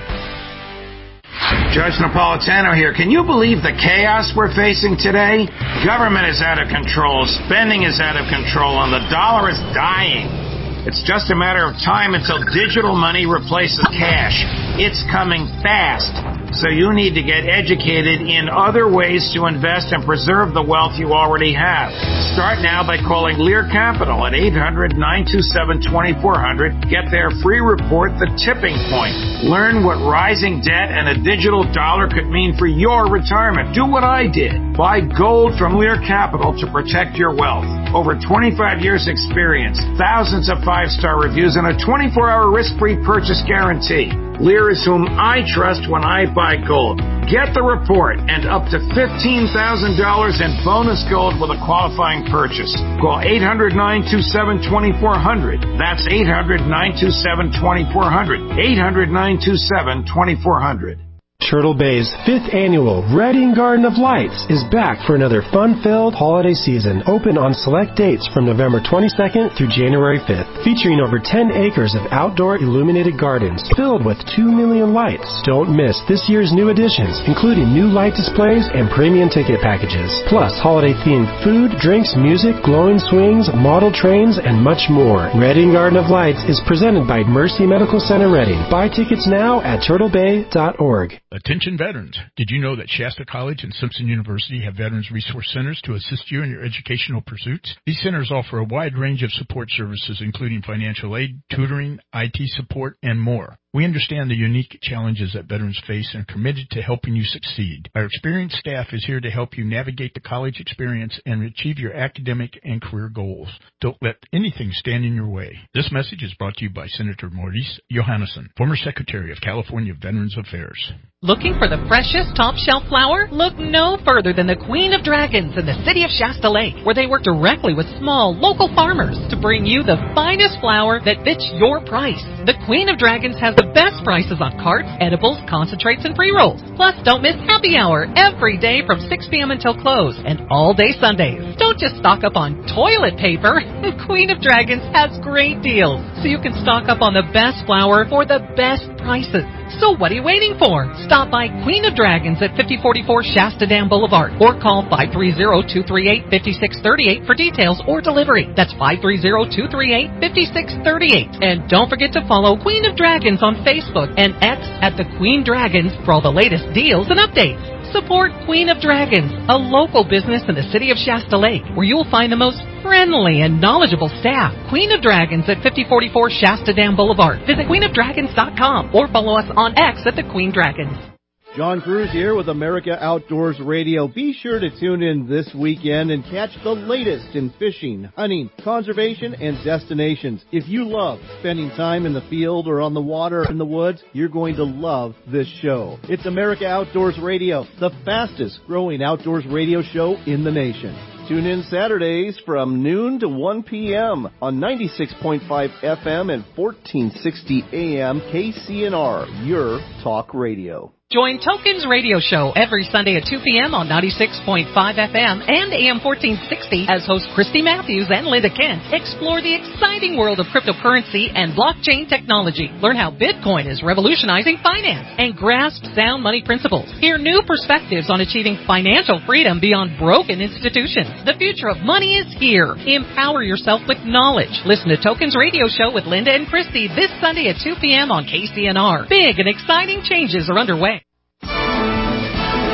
Judge Napolitano here. Can you believe the chaos we're facing today? Government is out of control, spending is out of control, and the dollar is dying. It's just a matter of time until digital money replaces cash. It's coming fast. So you need to get educated in other ways to invest and preserve the wealth you already have. Start now by calling Lear Capital at eight hundred, nine two seven, two four zero zero. Get their free report, The Tipping Point. Learn what rising debt and a digital dollar could mean for your retirement. Do what I did. Buy gold from Lear Capital to protect your wealth. Over twenty-five years experience, thousands of five-star reviews, and a twenty-four hour risk-free purchase guarantee. Lear is whom I trust when I buy gold. Get the report and up to fifteen thousand dollars in bonus gold with a qualifying purchase. Call eight hundred, nine two seven, two four zero zero. That's eight hundred, nine two seven, two four zero zero. eight hundred, nine two seven, two four zero zero. Turtle Bay's fifth annual Reading Garden of Lights is back for another fun-filled holiday season, open on select dates from November twenty-second through January fifth, featuring over ten acres of outdoor illuminated gardens filled with two million lights. Don't miss this year's new additions, including new light displays and premium ticket packages, plus holiday-themed food, drinks, music, glowing swings, model trains, and much more. Reading Garden of Lights is presented by Mercy Medical Center Reading. Buy tickets now at turtle bay dot org. Attention veterans. Did you know that Shasta College and Simpson University have Veterans Resource Centers to assist you in your educational pursuits? These centers offer a wide range of support services, including financial aid, tutoring, I T support, and more. We understand the unique challenges that veterans face and are committed to helping you succeed. Our experienced staff is here to help you navigate the college experience and achieve your academic and career goals. Don't let anything stand in your way. This message is brought to you by Senator Maurice Johannesson, former Secretary of California Veterans Affairs. Looking for the freshest top-shelf flour? Look no further than the Queen of Dragons in the city of Shasta Lake, where they work directly with small, local farmers to bring you the finest flour that fits your price. The Queen of Dragons has the best prices on carts, edibles, concentrates, and pre-rolls. Plus, don't miss happy hour every day from six p.m. until close, and all day Sundays. Don't just stock up on toilet paper. Queen of Dragons has great deals, so you can stock up on the best flour for the best prices. So what are you waiting for? Stop by Queen of Dragons at fifty forty-four Shasta Dam Boulevard or call five three zero, two three eight, five six three eight for details or delivery. That's five three zero, two three eight, five six three eight. And don't forget to follow Queen of Dragons on Facebook and X at the Queen Dragons for all the latest deals and updates. Support Queen of Dragons, a local business in the city of Shasta Lake, where you'll find the most friendly and knowledgeable staff. Queen of Dragons at fifty forty-four Shasta Dam Boulevard. Visit queen of dragons dot com or follow us on X at the Queen Dragons. John Cruz here with America Outdoors Radio. Be sure to tune in this weekend and catch the latest in fishing, hunting, conservation, and destinations. If you love spending time in the field or on the water in the woods, you're going to love this show. It's America Outdoors Radio, the fastest growing outdoors radio show in the nation. Tune in Saturdays from noon to one p.m. on ninety-six point five F M and fourteen sixty A M K C N R, your talk radio. Join Tokens Radio Show every Sunday at two p.m. on ninety-six point five F M and A M fourteen sixty as hosts Christy Matthews and Linda Kent explore the exciting world of cryptocurrency and blockchain technology. Learn how Bitcoin is revolutionizing finance and grasp sound money principles. Hear new perspectives on achieving financial freedom beyond broken institutions. The future of money is here. Empower yourself with knowledge. Listen to Tokens Radio Show with Linda and Christy this Sunday at two p.m. on K C N R. Big and exciting changes are underway.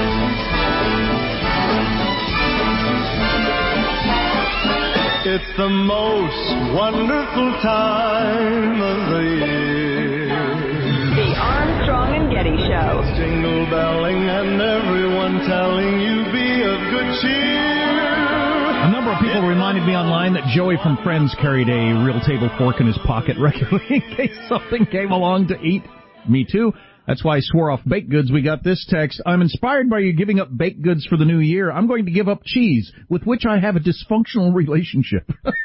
It's the most wonderful time of the year. The Armstrong and Getty Show. Jingle belling and everyone telling you be of good cheer. A number of people reminded me online that Joey from Friends carried a real table fork in his pocket regularly in case something came along to eat. Me too. That's why I swore off baked goods. We got this text. I'm inspired by you giving up baked goods for the new year. I'm going to give up cheese, with which I have a dysfunctional relationship.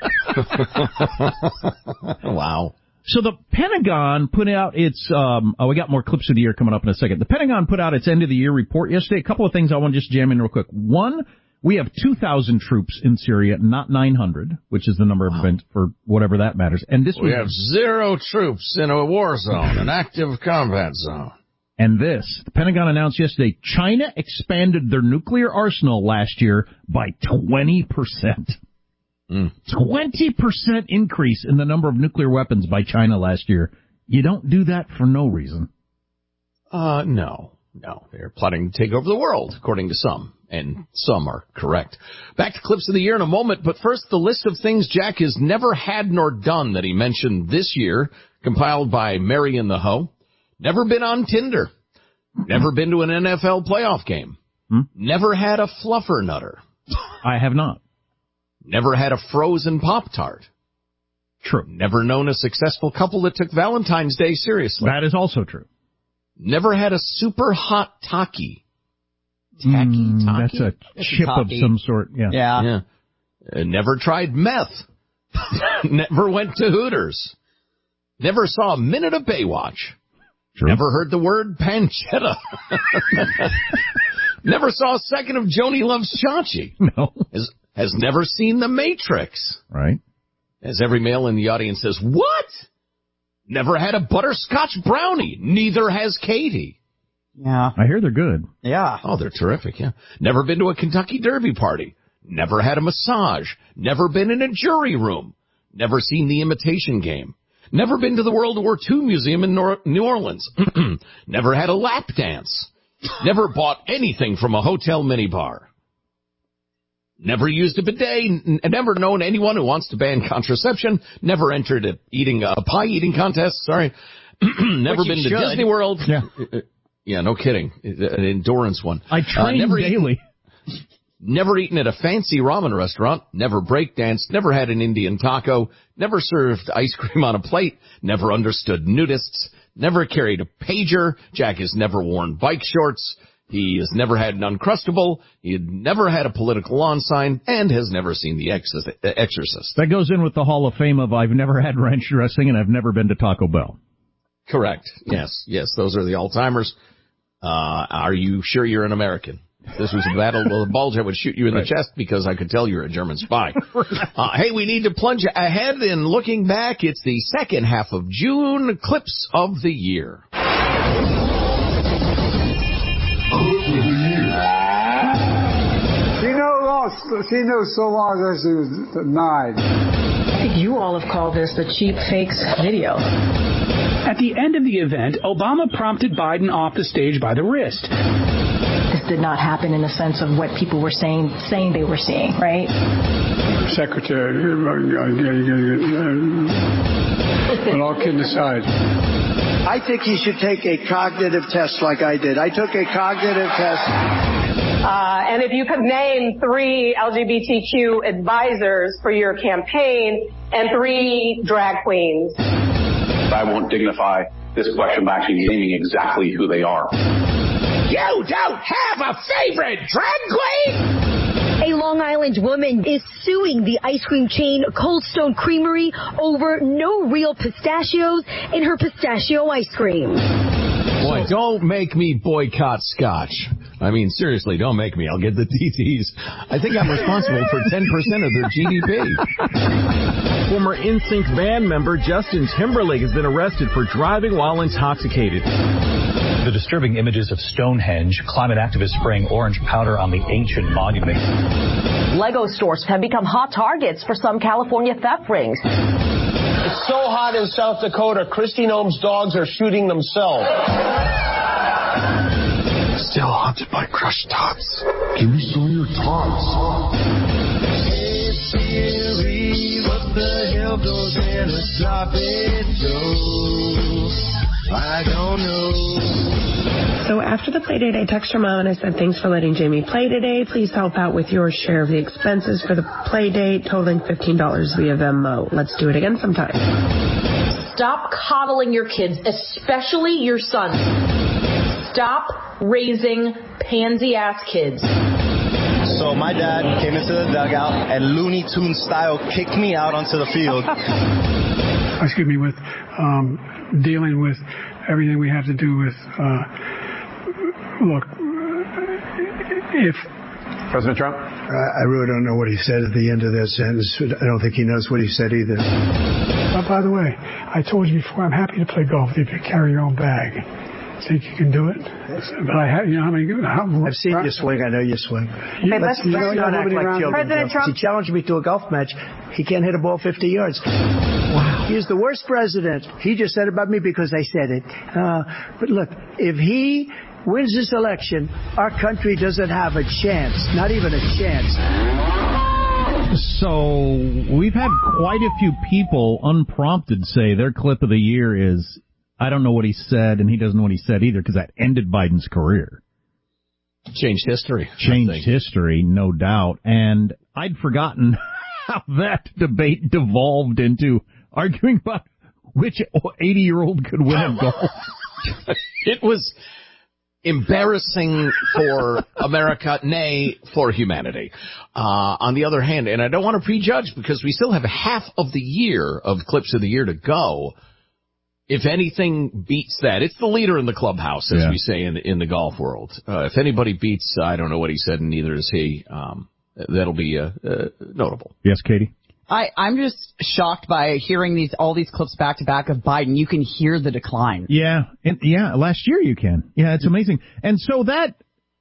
Wow. So the Pentagon put out its, um, oh, we got more clips of the year coming up in a second. The Pentagon put out its end of the year report yesterday. A couple of things I want to just jam in real quick. One, we have two thousand troops in Syria, not nine hundred, which is the number of events for whatever that matters. And this we was, have zero troops in a war zone, an active combat zone. And this, the Pentagon announced yesterday, China expanded their nuclear arsenal last year by twenty percent. Mm. twenty percent increase in the number of nuclear weapons by China last year. You don't do that for no reason. Uh, no. No, they're plotting to take over the world, according to some. And some are correct. Back to clips of the year in a moment, but first the list of things Jack has never had nor done that he mentioned this year, compiled by Mary in the Hoe. Never been on Tinder. Never been to an N F L playoff game. Hmm? Never had a fluffer nutter. I have not. Never had a frozen Pop-Tart. True. Never known a successful couple that took Valentine's Day seriously. That is also true. Never had a super hot Taki. Tacky, mm, Taki? That's a it's chip a of some sort. Yeah. Yeah. yeah. Uh, never tried meth. Never went to Hooters. Never saw a minute of Baywatch. True. Never heard the word pancetta. Never saw a second of Joni Loves Chachi. No. Has, has never seen The Matrix. Right. As every male in the audience says, what? Never had a butterscotch brownie. Neither has Katie. Yeah. I hear they're good. Yeah. Oh, they're terrific, yeah. Never been to a Kentucky Derby party. Never had a massage. Never been in a jury room. Never seen The Imitation Game. Never been to the World War Two Museum in Nor- New Orleans. Never had a lap dance. Never bought anything from a hotel minibar. Never used a bidet. N- never known anyone who wants to ban contraception. Never entered a eating a pie eating contest. Sorry. Never been to should. Disney World. Yeah. Yeah, no kidding. An endurance one. I train uh, never daily. Eaten, never eaten at a fancy ramen restaurant. Never breakdanced. Never had an Indian taco. Never served ice cream on a plate. Never understood nudists. Never carried a pager. Jack has never worn bike shorts. He has never had an Uncrustable. He had never had a political lawn sign and has never seen The Exorcist. That goes in with the Hall of Fame of I've never had ranch dressing and I've never been to Taco Bell. Correct. Yes. Yes. Those are the all-timers. Uh, are you sure you're an American? If this was a battle with a bulge, I would shoot you in right. the chest because I could tell you're a German spy. uh, hey, we need to plunge ahead in looking back. It's the second half of June. Clips of the year. She knows lost. She knows so long as she was denied. I think you all have called this the cheap fakes video. At the end of the event, Obama prompted Biden off the stage by the wrist. This did not happen in the sense of what people were saying, saying they were seeing, right? Secretary, but all kidding aside. I think he should take a cognitive test like I did. I took a cognitive test. Uh, and if you could name three L G B T Q advisors for your campaign and three drag queens. I won't dignify this question by actually naming exactly who they are. You don't have a favorite drag queen? A Long Island woman is suing the ice cream chain Cold Stone Creamery over no real pistachios in her pistachio ice cream. Boy, don't make me boycott Scotch. I mean, seriously, don't make me. I'll get the D Ts. I think I'm responsible for ten percent of their G D P. Former N Sync band member Justin Timberlake has been arrested for driving while intoxicated. The disturbing images of Stonehenge, climate activists spraying orange powder on the ancient monument. Lego stores have become hot targets for some California theft rings. It's so hot in South Dakota, Christy Nome's dogs are shooting themselves. Still haunted by crushed tots. Give me some of your tots. what the hell goes in a sloppy Joe? I don't know. So after the play date, I texted her mom and I said, thanks for letting Jamie play today. Please help out with your share of the expenses for the play date, totaling fifteen dollars via Venmo. Let's do it again sometime. Stop coddling your kids, especially your sons. Stop raising pansy-ass kids. So my dad came into the dugout and Looney Tunes style kicked me out onto the field. Excuse me, with um, dealing with everything we have to do with, uh, look, if... President Trump? I really don't know what he said at the end of that sentence. I don't think he knows what he said either. Uh, by the way, I told you before, I'm happy to play golf if you carry your own bag. Think you can do it? But I have, you know how many... How, I've seen you swing. I know you swing. Okay, let's, let's not act like children. President Trump. He challenged me to a golf match. He can't hit a ball fifty yards. Wow. He's the worst president. He just said about me because I said it. Uh, but look, if he wins this election, our country doesn't have a chance. Not even a chance. So we've had quite a few people unprompted say their clip of the year is, I don't know what he said, and he doesn't know what he said either, because that ended Biden's career. Changed history. Changed history, no doubt. And I'd forgotten how that debate devolved into arguing about which eighty-year-old could win a golf. It was embarrassing for America, nay, for humanity. Uh, on the other hand, and I don't want to prejudge because we still have half of the year of clips of the year to go. If anything beats that, it's the leader in the clubhouse, as yeah. we say in, in the golf world. Uh, if anybody beats, I don't know what he said, and neither is he. Um, that'll be uh, uh, notable. Yes, Katie? I, I'm just shocked by hearing these all these clips back to back of Biden. You can hear the decline. Yeah, and, yeah. Last year you can. Yeah, it's amazing. And so that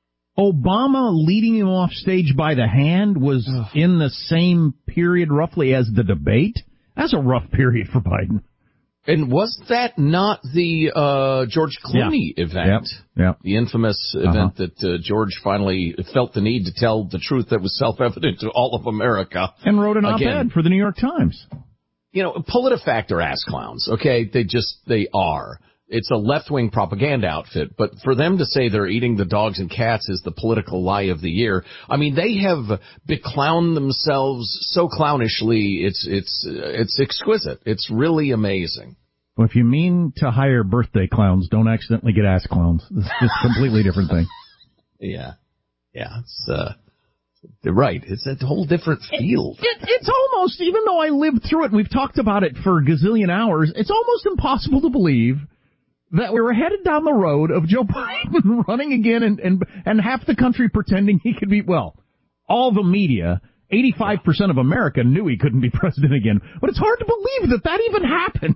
Obama leading him off stage by the hand was Ugh. in the same period roughly as the debate. That's a rough period for Biden. And was that not the uh George Clooney yeah. event? Yep. Yep. The infamous uh-huh. event that uh, George finally felt the need to tell the truth that was self-evident to all of America. And wrote an Again, op-ed for the New York Times. You know, PolitiFact are ass clowns, okay? They just, they are. It's a left-wing propaganda outfit, but for them to say they're eating the dogs and cats is the political lie of the year. I mean, they have beclowned themselves so clownishly, it's it's it's exquisite. It's really amazing. Well, if you mean to hire birthday clowns, don't accidentally get ass clowns. It's just a completely different thing. Yeah. Yeah, it's, uh, they're right. It's a whole different field. It, it, it's almost, even though I lived through it and we've talked about it for a gazillion hours, it's almost impossible to believe that we were headed down the road of Joe Biden running again and, and, and half the country pretending he could be, well, all the media, eighty-five percent of America knew he couldn't be president again. But it's hard to believe that that even happened.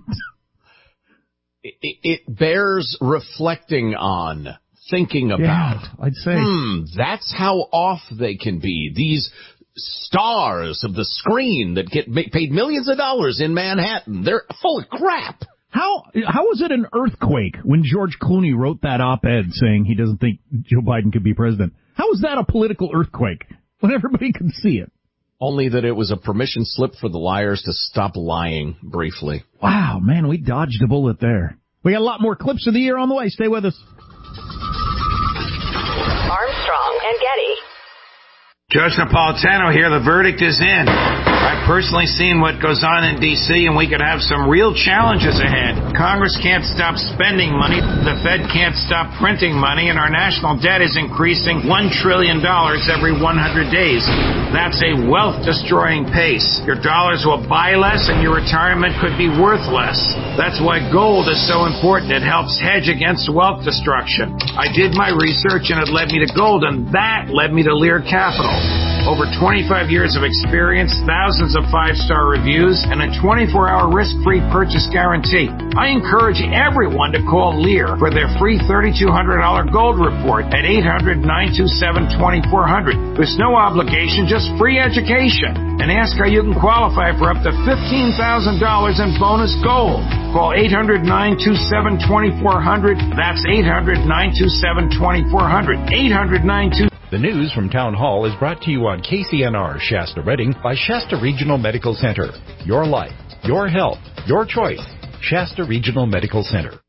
It, it bears reflecting on, thinking about. Yeah, I'd say. Hmm, that's how off they can be. These stars of the screen that get paid millions of dollars in Manhattan, they're full of crap. How how was it an earthquake when George Clooney wrote that op-ed saying he doesn't think Joe Biden could be president? How was that a political earthquake when everybody could see it? Only that it was a permission slip for the liars to stop lying briefly. Wow, man, we dodged a bullet there. We got a lot more clips of the year on the way. Stay with us. Armstrong and Getty. Judge Napolitano here. The verdict is in. I've personally seen what goes on in D C, and we could have some real challenges ahead. Congress can't stop spending money. The Fed can't stop printing money, and our national debt is increasing one trillion dollars every one hundred days. That's a wealth-destroying pace. Your dollars will buy less, and your retirement could be worth less. That's why gold is so important. It helps hedge against wealth destruction. I did my research, and it led me to gold, and that led me to Lear Capital. Over twenty-five years of experience, thousands of five-star reviews, and a twenty-four hour risk-free purchase guarantee. I encourage everyone to call Lear for their free thirty-two hundred dollars gold report at eight hundred, nine two seven, two four zero zero. There's no obligation, just free education. And ask how you can qualify for up to fifteen thousand dollars in bonus gold. Call eight hundred, nine two seven, two four zero zero. That's eight hundred, nine two seven, two four zero zero. eight hundred, nine two seven The news from Town Hall is brought to you on K C N R Shasta Redding by Shasta Regional Medical Center. Your life, your health, your choice. Shasta Regional Medical Center.